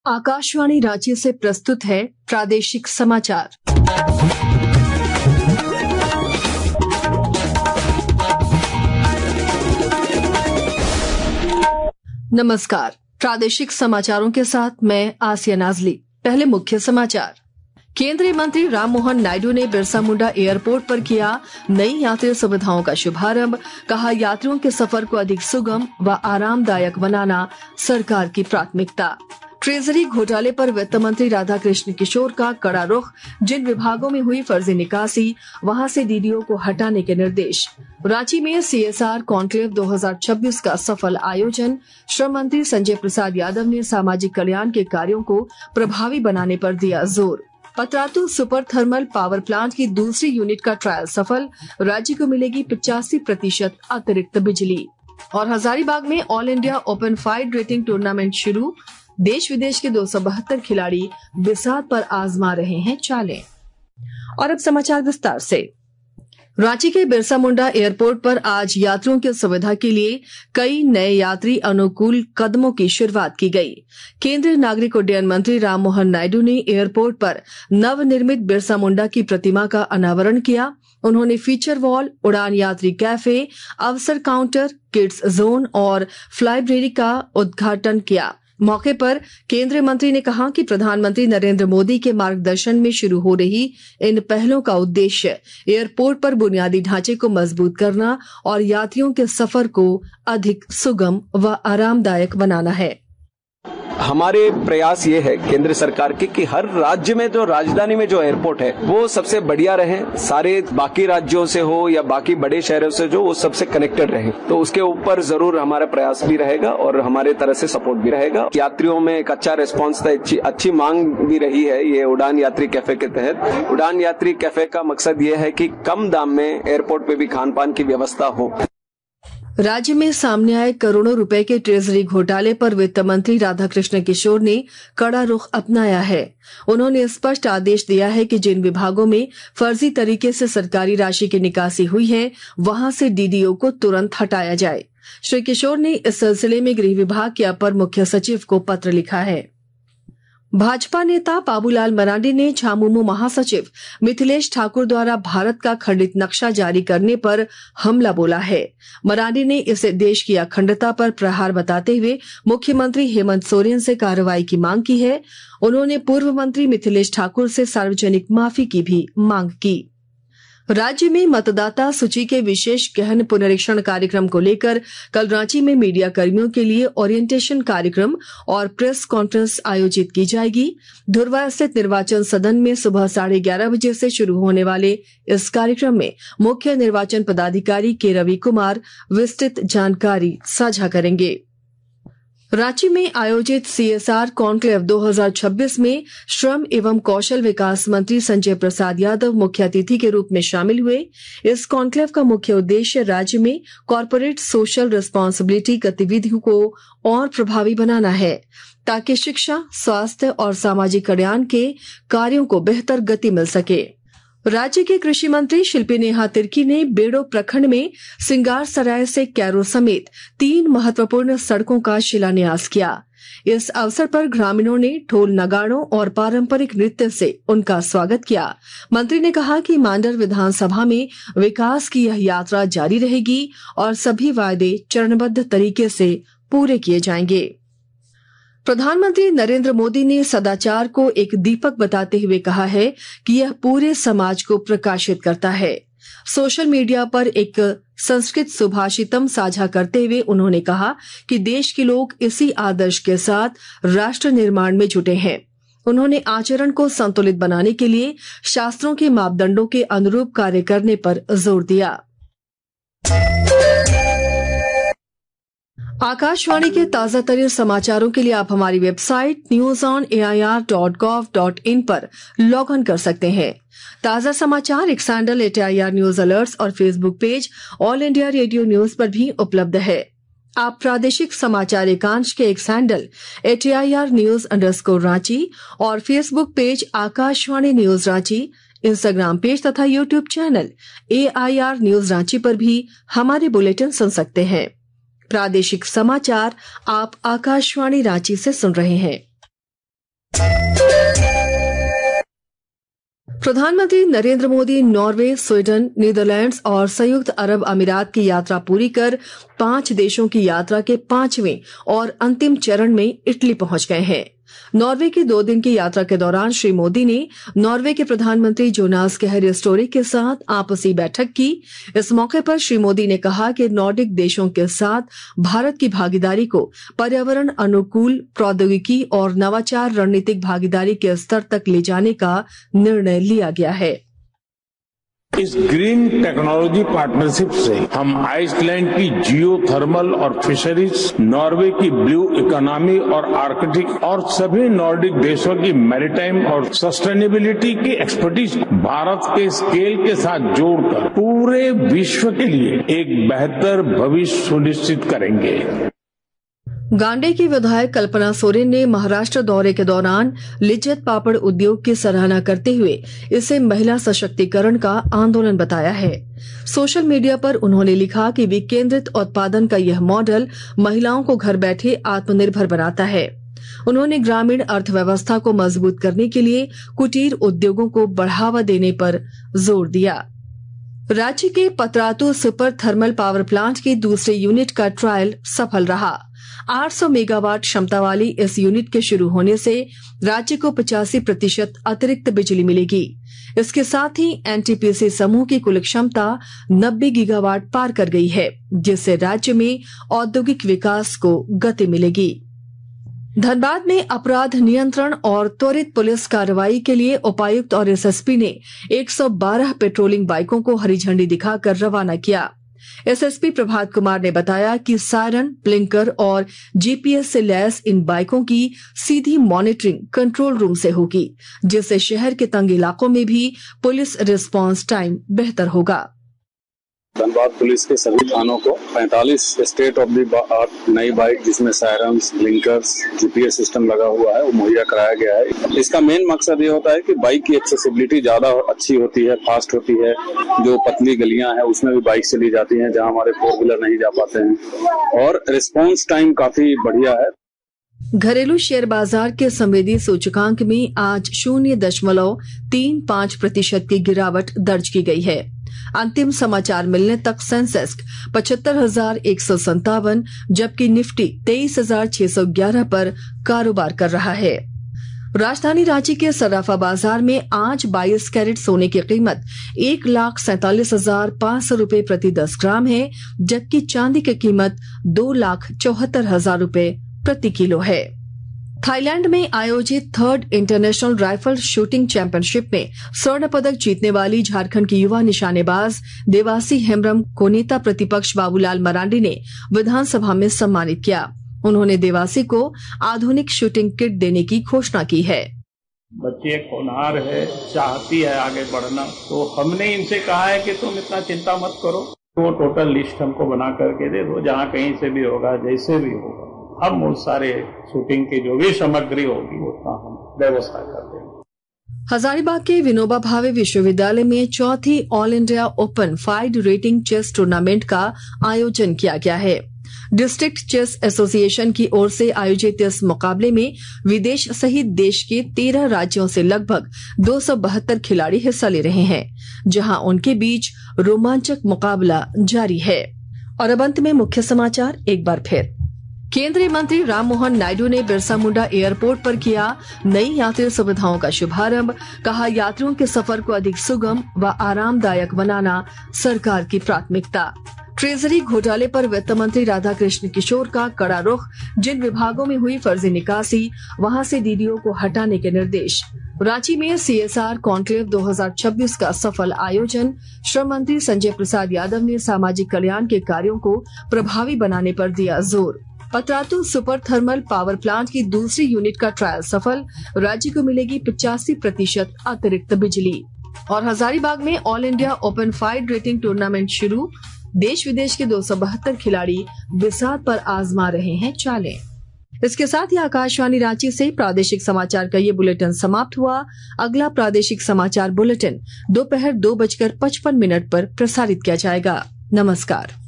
आकाशवाणी रांची से प्रस्तुत है प्रादेशिक समाचार। नमस्कार, प्रादेशिक समाचारों के साथ मैं आसिया नाजली। पहले मुख्य समाचार। केंद्रीय मंत्री राममोहन नायडू ने बिरसा मुंडा एयरपोर्ट पर किया नई यात्री सुविधाओं का शुभारंभ। कहा, यात्रियों के सफर को अधिक सुगम व आरामदायक बनाना सरकार की प्राथमिकता। ट्रेजरी घोटाले पर वित्त मंत्री राधाकृष्ण किशोर का कड़ा रुख। जिन विभागों में हुई फर्जी निकासी, वहां से डीडीओ को हटाने के निर्देश। रांची में सीएसआर कॉन्क्लेव 2026 का सफल आयोजन। श्रम मंत्री संजय प्रसाद यादव ने सामाजिक कल्याण के कार्यों को प्रभावी बनाने पर दिया जोर। Patratu super thermal power plant की दूसरी यूनिट का ट्रायल सफल। राज्य को मिलेगी 85% अतिरिक्त बिजली। और हजारीबाग में All India open FIDE rating tournament शुरू। देश विदेश के 272 खिलाड़ी बिसात पर आजमा रहे हैं चालें। और अब समाचार विस्तार से। रांची के बिरसा मुंडा एयरपोर्ट पर आज यात्रियों की सुविधा के लिए कई नए यात्री अनुकूल कदमों की शुरुआत की गई। केंद्रीय नागरिक उड्डयन मंत्री राममोहन नायडू ने एयरपोर्ट पर नवनिर्मित बिरसा मुंडा की प्रतिमा का अनावरण किया। उन्होंने फीचर वॉल, उड़ान यात्री कैफे, अवसर काउंटर, किड्स जोन और फ्लाइब्रेरी का उद्घाटन किया। मौके पर केंद्रीय मंत्री ने कहा कि प्रधानमंत्री नरेंद्र मोदी के मार्गदर्शन में शुरू हो रही इन पहलों का उद्देश्य एयरपोर्ट पर बुनियादी ढांचे को मजबूत करना और यात्रियों के सफर को अधिक सुगम व आरामदायक बनाना है। हमारे प्रयास ये है केंद्र सरकार के कि हर राज्य में जो राजधानी में जो एयरपोर्ट है वो सबसे बढ़िया रहे, सारे बाकी राज्यों से हो या बाकी बड़े शहरों से जो वो सबसे कनेक्टेड रहे। तो उसके ऊपर जरूर हमारा प्रयास भी रहेगा और हमारे तरह से सपोर्ट भी रहेगा। यात्रियों में एक अच्छा रिस्पांस था, अच्छी मांग भी रही है ये उड़ान यात्री कैफे के तहत। उड़ान यात्री कैफे का मकसद ये है कि कम दाम में एयरपोर्ट पे भी खान पान की व्यवस्था हो। राज्य में सामने आए करोड़ों रुपए के ट्रेजरी घोटाले पर वित्त मंत्री राधाकृष्ण किशोर ने कड़ा रुख अपनाया है। उन्होंने स्पष्ट आदेश दिया है कि जिन विभागों में फर्जी तरीके से सरकारी राशि की निकासी हुई है, वहां से डीडीओ को तुरंत हटाया जाए। श्री किशोर ने इस सिलसिले में गृह विभाग के अपर मुख्य सचिव को पत्र लिखा है। भाजपा नेता बाबूलाल मरांडी ने झामुमो महासचिव मिथिलेश ठाकुर द्वारा भारत का खंडित नक्शा जारी करने पर हमला बोला है। मरांडी ने इसे देश की अखंडता पर प्रहार बताते हुए मुख्यमंत्री हेमंत सोरेन से कार्रवाई की मांग की है। उन्होंने पूर्व मंत्री मिथिलेश ठाकुर से सार्वजनिक माफी की भी मांग की। राज्य में मतदाता सूची के विशेष गहन पुनरीक्षण कार्यक्रम को लेकर कल रांची में मीडिया कर्मियों के लिए ओरिएंटेशन कार्यक्रम और प्रेस कॉन्फ्रेंस आयोजित की जाएगी। धुर्वा स्थित निर्वाचन सदन में सुबह 11:30 बजे से शुरू होने वाले इस कार्यक्रम में मुख्य निर्वाचन पदाधिकारी के रवि कुमार विस्तृत जानकारी साझा करेंगे। रांची में आयोजित सीएसआर कॉन्क्लेव 2026 में श्रम एवं कौशल विकास मंत्री संजय प्रसाद यादव मुख्य अतिथि के रूप में शामिल हुए। इस कॉन्क्लेव का मुख्य उद्देश्य राज्य में कॉर्पोरेट सोशल रिस्पांसिबिलिटी गतिविधियों को और प्रभावी बनाना है, ताकि शिक्षा, स्वास्थ्य और सामाजिक कल्याण के कार्यों को बेहतर गति मिल सके। राज्य के कृषि मंत्री शिल्पी नेहा तिर्की ने बेड़ो प्रखंड में सिंगार सराय से कैरो समेत 3 महत्वपूर्ण सड़कों का शिलान्यास किया। इस अवसर पर ग्रामीणों ने ढोल नगाड़ों और पारंपरिक नृत्य से उनका स्वागत किया। मंत्री ने कहा कि मांडर विधानसभा में विकास की यह यात्रा जारी रहेगी और सभी वायदे चरणबद्ध तरीके से पूरे किए जाएंगे। प्रधानमंत्री नरेंद्र मोदी ने सदाचार को एक दीपक बताते हुए कहा है कि यह पूरे समाज को प्रकाशित करता है। सोशल मीडिया पर एक संस्कृत सुभाषितम साझा करते हुए उन्होंने कहा कि देश के लोग इसी आदर्श के साथ राष्ट्र निर्माण में जुटे हैं। उन्होंने आचरण को संतुलित बनाने के लिए शास्त्रों के मापदंडों के अनुरूप कार्य करने पर जोर दिया। आकाशवाणी के ताजा तरीन समाचारों के लिए आप हमारी वेबसाइट newsonair.gov.in पर लॉग ऑन कर सकते हैं। ताजा समाचार X handle @AIR news alerts और Facebook page All India Radio news पर भी उपलब्ध है। आप प्रादेशिक समाचार एकांश के एक्स हैंडल @AIR न्यूज_रांची और Facebook page Akashvani news Ranchi, Instagram page तथा YouTube channel AIR news Ranchi पर भी हमारे बुलेटिन सुन सकते हैं। प्रादेशिक समाचार आप आकाशवाणी रांची से सुन रहे हैं। प्रधानमंत्री Narendra Modi Norway, Sweden, Netherlands और संयुक्त अरब अमीरात की यात्रा पूरी कर 5 देशों की यात्रा के 5वें और अंतिम चरण में इटली पहुंच गए हैं। नॉर्वे की 2 दिन की यात्रा के दौरान श्री मोदी ने नॉर्वे के प्रधानमंत्री जोनास गहरे स्टोरी के साथ आपसी बैठक की। इस मौके पर श्री मोदी ने कहा कि नॉर्डिक देशों के साथ भारत की भागीदारी को पर्यावरण अनुकूल प्रौद्योगिकी और नवाचार रणनीतिक भागीदारी के स्तर तक ले जाने का निर्णय लिया गया है। इस ग्रीन टेक्नोलॉजी पार्टनरशिप से हम आइसलैंड की जियो थर्मल और फिशरीज, नॉर्वे की ब्लू इकोनॉमी और आर्कटिक और सभी नॉर्डिक देशों की मैरीटाइम और सस्टेनेबिलिटी की एक्सपर्टीज भारत के स्केल के साथ जोड़कर पूरे विश्व के लिए एक बेहतर भविष्य सुनिश्चित करेंगे। गांडे की विधायक कल्पना सोरेन ने महाराष्ट्र दौरे के दौरान लिज्जत पापड़ उद्योग की सराहना करते हुए इसे महिला सशक्तिकरण का आंदोलन बताया है। सोशल मीडिया पर उन्होंने लिखा कि विकेंद्रित उत्पादन का यह मॉडल महिलाओं को घर बैठे आत्मनिर्भर बनाता है। उन्होंने ग्रामीण अर्थव्यवस्था को मजबूत करने के लिए कुटीर उद्योगों को बढ़ावा देने पर जोर दिया। राज्य के Patratu super thermal power plant की दूसरे यूनिट का ट्रायल सफल रहा। 800 मेगावाट क्षमता वाली इस यूनिट के शुरू होने से राज्य को 85% अतिरिक्त बिजली मिलेगी। इसके साथ ही एनटीपीसी समूह की कुल क्षमता 90 गीगावाट पार कर गई है, जिससे राज्य में औद्योगिक विकास को गति मिलेगी। धनबाद में अपराध नियंत्रण और त्वरित पुलिस कार्रवाई के लिए उपायुक्त और एसएसपी ने 112 पेट्रोलिंग बाइकों को हरी झंडी दिखाकर रवाना किया। एसएसपी प्रभात कुमार ने बताया कि सायरन, ब्लिंकर और जीपीएस से लैस इन बाइकों की सीधी मॉनिटरिंग कंट्रोल रूम से होगी, जिससे शहर के तंग इलाकों में भी पुलिस रिस्पांस टाइम बेहतर होगा। धनबाद पुलिस के सभी थानों को 45 स्टेट ऑफ द आर्ट नई बाइक जिसमें सायरन्स, ब्लिंकर्स, जीपीएस सिस्टम लगा हुआ है वो मुहैया कराया गया है। इसका मेन मकसद ये होता है कि बाइक की एक्सेसिबिलिटी ज्यादा अच्छी होती है, फास्ट होती है। जो पतली गलियां हैं उसमें भी बाइक चली जाती हैं जहां हमारे 4 व्हीलर नहीं जा पाते हैं, और रिस्पॉन्स टाइम काफी बढ़िया है। घरेलू शेयर बाजार के संवेदी सूचकांक में आज 0.35% की गिरावट दर्ज की गई है। अंतिम समाचार मिलने तक सेंसेक्स 75,157 जबकि निफ्टी 23,611 पर कारोबार कर रहा है। राजधानी रांची के सराफा बाजार में आज 22 कैरेट सोने की कीमत 1,47,500 रूपये प्रति 10 ग्राम है, जबकि चांदी की कीमत 2,74,000 रूपये प्रति किलो है। थाईलैंड में आयोजित 3rd international rifle shooting championship में स्वर्ण पदक जीतने वाली झारखंड की युवा निशानेबाज देवासी हेम्ब्रम को नेता प्रतिपक्ष बाबूलाल मरांडी ने विधानसभा में सम्मानित किया। उन्होंने देवासी को आधुनिक शूटिंग किट देने की घोषणा की है। बच्ची एक होनहार है, चाहती है आगे बढ़ना, तो हमने इनसे कहा है कि तुम इतना चिंता मत करो, वो टोटल लिस्ट हमको बना करके दे दो, जहाँ कहीं से भी होगा, जैसे भी होगा, हम उस सारे शूटिंग की जो भी सामग्री होगी उतना हम व्यवस्था कर देंगे। हजारीबाग के विनोबा भावे विश्वविद्यालय में 4थी All India open 5 rating chess tournament का आयोजन किया गया है। डिस्ट्रिक्ट चेस एसोसिएशन की ओर से आयोजित इस मुकाबले में विदेश सहित देश के 13 राज्यों से लगभग 272 खिलाड़ी हिस्सा ले रहे हैं, जहां उनके बीच रोमांचक मुकाबला जारी है। और अब अंत में मुख्य समाचार एक बार फिर। केंद्रीय मंत्री राममोहन नायडू ने बिरसा मुंडा एयरपोर्ट पर किया नई यात्री सुविधाओं का शुभारंभ। कहा, यात्रियों के सफर को अधिक सुगम व आरामदायक बनाना सरकार की प्राथमिकता। ट्रेजरी घोटाले पर वित्त मंत्री राधाकृष्ण किशोर का कड़ा रुख। जिन विभागों में हुई फर्जी निकासी वहां से डीडीओ को हटाने के निर्देश। रांची में सीएसआर कॉन्क्लेव 2026 का सफल आयोजन। श्रम मंत्री संजय प्रसाद यादव ने सामाजिक कल्याण के कार्यों को प्रभावी बनाने पर दिया जोर। Patratu super thermal power plant की दूसरी यूनिट का ट्रायल सफल। राज्य को मिलेगी 85% अतिरिक्त बिजली। और हजारीबाग में All India open 5 rating tournament शुरू। देश विदेश के 272 खिलाड़ी बिसात पर आजमा रहे हैं चालें। इसके साथ ही आकाशवाणी रांची से प्रादेशिक समाचार का ये बुलेटिन समाप्त हुआ। अगला प्रादेशिक समाचार बुलेटिन दोपहर 2:55 पर प्रसारित किया जाएगा। नमस्कार।